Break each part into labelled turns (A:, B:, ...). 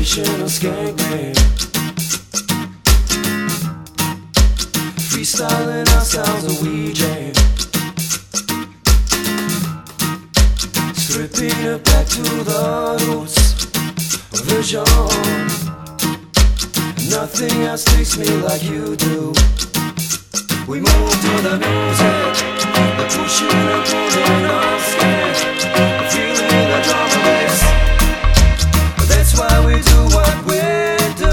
A: Simplification of skank man, freestyling our sounds of we jam, stripping it back to the roots of the genre. Nothing else takes me like you do. We move to the music, the pushing and pulling on skank, feeling the drum and bass. That's why we do what we do.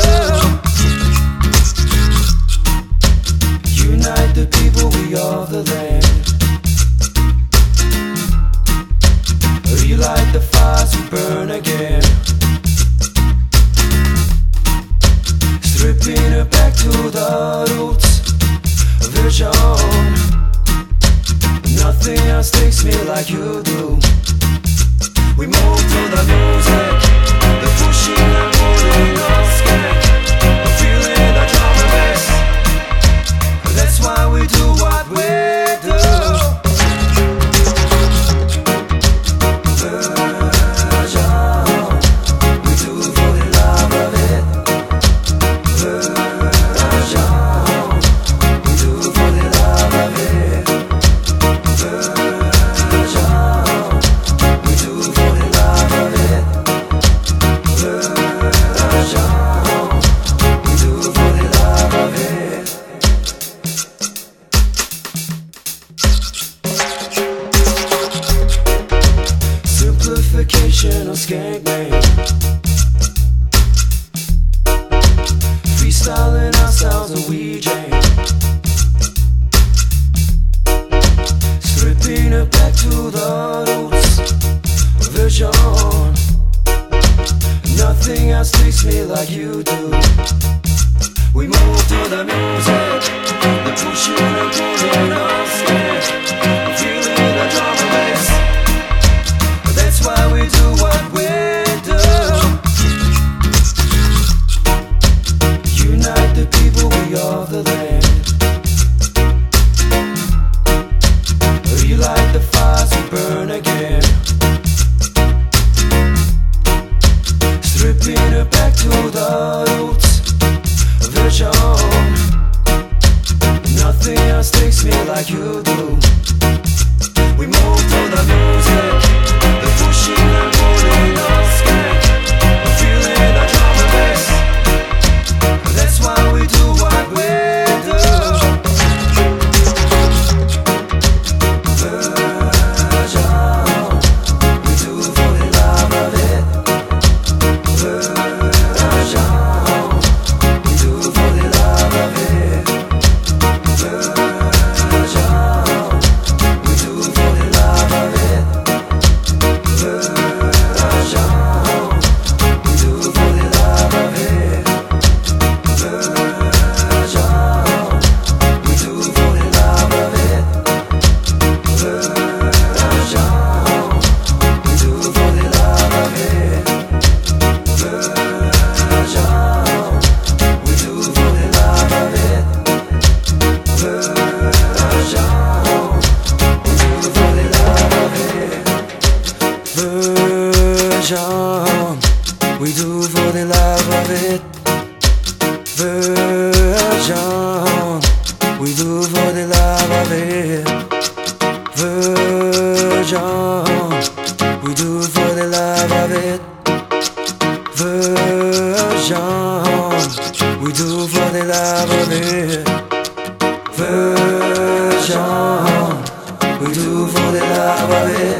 A: Unite the people, we are the land. Relight the fires we burn again, stripping it back to the roots of the genre. Nothing else takes me like you do. We move to the music, the pushing and pulling on skank, feeling the drum and bass. That's why we do what we do. Simplification of skank man, freestyling our sounds of we jam, stripping it back to the roots of the genre. Nothing else takes me like you do. We move to the music, the pushing and pulling on skank, feeling the drum and bass. That's why we do what we do. Unite the people, we are the land. Relight the fires we burn again, stripping it back to the roots of the genre. Nothing else takes me like you do. We move to the music, the pushing and pulling on skank, feeling the drum and bass. That's why we do what we do. Version, we do for the love of it. Version, we do for the love of it. Version, we do for the love of it. We do for the love of it. Version, we do for the love of it. Version, we do for the love of it. Version, we do for the love of it. Version, we do for the love of it.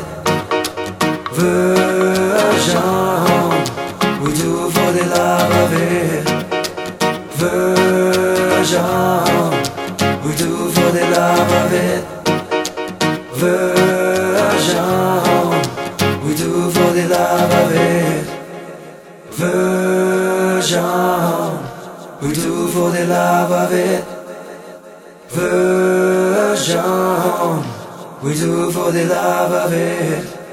A: Version, we do for the love of it. Version, we do for the love of it. Version, we do for the love of it. Version, we do for the love of it. Version, we do for the love of it.